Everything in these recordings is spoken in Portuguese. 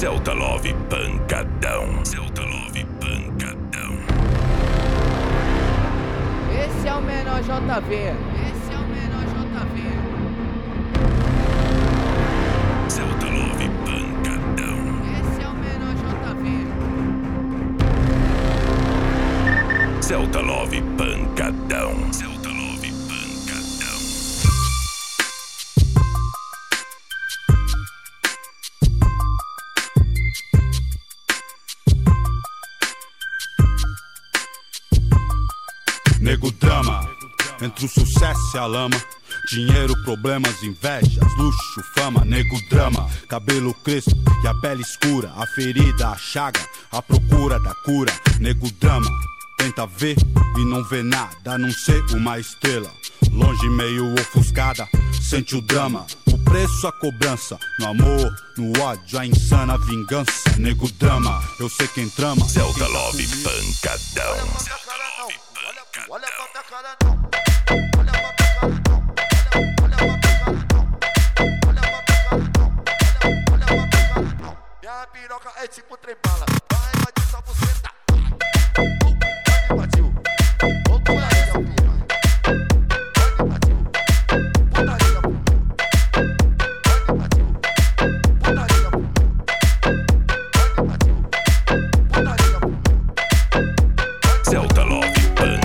Celta Love pancadão. Celta Love pancadão. Esse é o menor JV. Esse é o menor JV. Celta Love pancadão. Esse é o menor JV. Celta Love pancadão. Celta Love pancadão. Nego drama, entre o sucesso e a lama. Dinheiro, problemas, invejas, luxo, fama. Nego drama, cabelo crespo e a pele escura. A ferida, a chaga, a procura da cura. Nego drama, tenta ver e não vê nada, a não ser uma estrela. Longe, meio ofuscada, sente o drama. O preço, a cobrança, no amor, no ódio, a insana vingança. Nego drama, eu sei quem trama. Celta Love pancadão. Olha pra minha cara não, olha pra minha cara não, olha pra minha cara não, olha pra minha cara não, olha pra minha cara não. Minha piroca é tipo trem bala, vai invadir sua buceta. Vai invadiu, loucura aí meu filho. Vai invadiu, putaria meu filho. Vai invadiu, putaria meu filho. Vai invadiu, putaria meu filho. Celta Love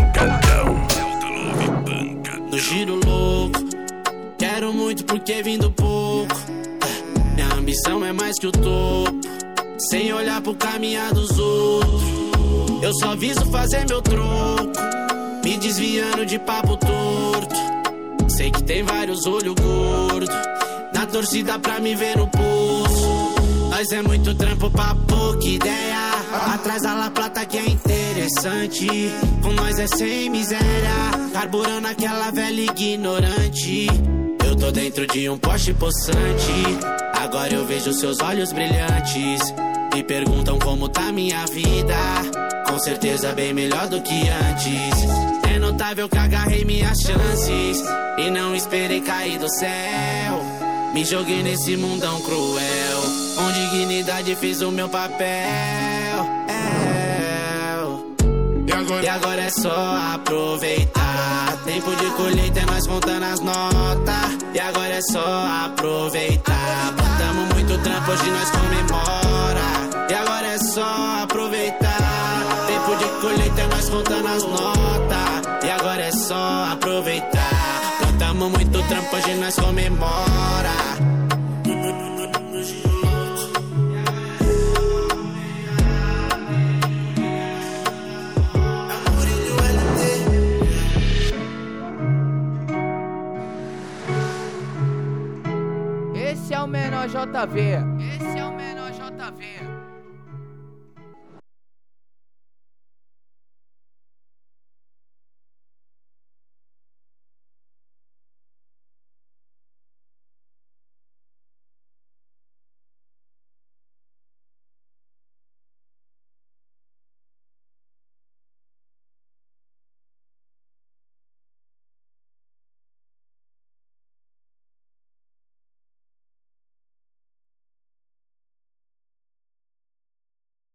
no giro louco, quero muito porque vim do pouco. Minha ambição é mais que o topo, sem olhar pro caminhar dos outros. Eu só viso fazer meu troco, me desviando de papo torto. Sei que tem vários olhos gordos na torcida pra me ver no poço. Nós é muito trampo pra pouca ideia, atrás da La Plata que é interessante. Com nós é sem miséria, carburando aquela velha ignorante. Eu tô dentro de um Porsche possante, agora eu vejo seus olhos brilhantes. Me perguntam como tá minha vida, com certeza bem melhor do que antes. É notável que agarrei minhas chances e não esperei cair do céu. Me joguei nesse mundão cruel, com dignidade fiz o meu papel. E agora é só aproveitar. Tempo de colheita é nós contando as notas. E agora é só aproveitar. Botamos muito trampo, hoje nós comemora. E agora é só aproveitar. Tempo de colheita é nós contando as notas. E agora é só aproveitar. Botamos muito trampo, hoje nós comemora. Esse é o menor JV.